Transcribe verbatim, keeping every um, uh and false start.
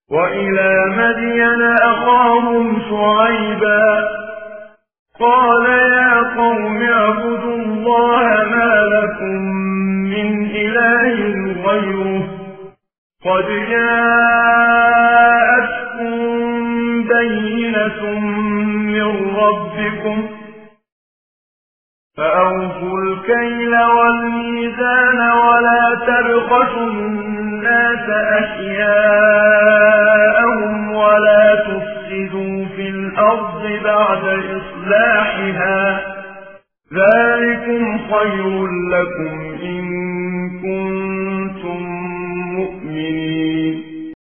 وإلى مدين أخاهم شعيبا قال يا قوم اعبدوا الله ما لكم من إله غيره قد جاءتكم بينة من ربكم فأوفوا الكيل والميزان ولا تبخسوا الناس أشياءهم ولا تفسدوا في الأرض بعد إصلاحها ذلكم خير لكم إن كنتم مؤمنين